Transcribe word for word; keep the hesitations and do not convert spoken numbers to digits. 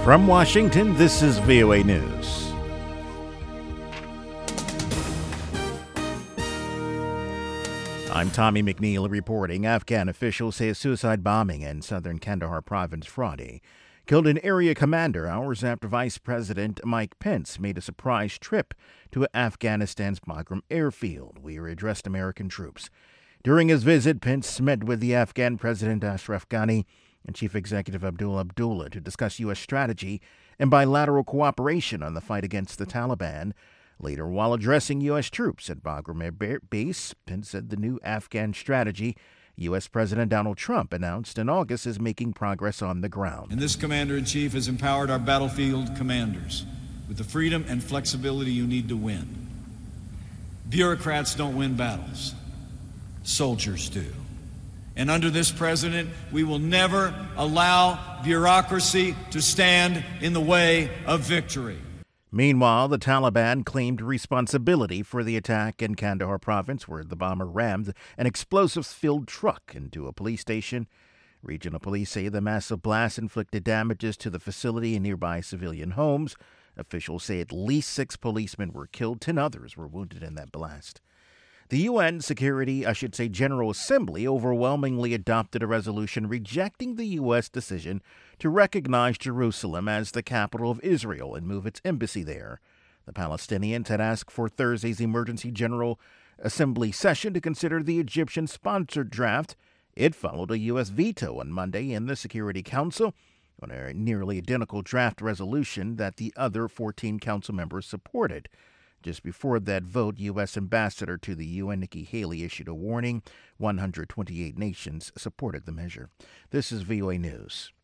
From Washington, this is V O A News. I'm Tommy McNeil reporting. Afghan officials say a suicide bombing in southern Kandahar province Friday killed an area commander hours after Vice President Mike Pence made a surprise trip to Afghanistan's Bagram airfield, where he addressed American troops. During his visit, Pence met with the Afghan President Ashraf Ghani and Chief Executive Abdullah Abdullah to discuss U S strategy and bilateral cooperation on the fight against the Taliban. Later, while addressing U S troops at Bagram Air Base, Pence said the new Afghan strategy U S President Donald Trump announced in August is making progress on the ground. And this Commander-in-Chief has empowered our battlefield commanders with the freedom and flexibility you need to win. Bureaucrats don't win battles. Soldiers do. And under this president, we will never allow bureaucracy to stand in the way of victory. Meanwhile, the Taliban claimed responsibility for the attack in Kandahar province, where the bomber rammed an explosives-filled truck into a police station. Regional police say the massive blast inflicted damages to the facility and nearby civilian homes. Officials say at least six policemen were killed. Ten others were wounded in that blast. The U N Security, I should say General Assembly, overwhelmingly adopted a resolution rejecting the U S decision to recognize Jerusalem as the capital of Israel and move its embassy there. The Palestinians had asked for Thursday's emergency General Assembly session to consider the Egyptian-sponsored draft. It followed a U S veto on Monday in the Security Council on a nearly identical draft resolution that the other fourteen council members supported. Just before that vote, U S Ambassador to the U N Nikki Haley issued a warning. one hundred twenty-eight nations supported the measure. This is V O A News.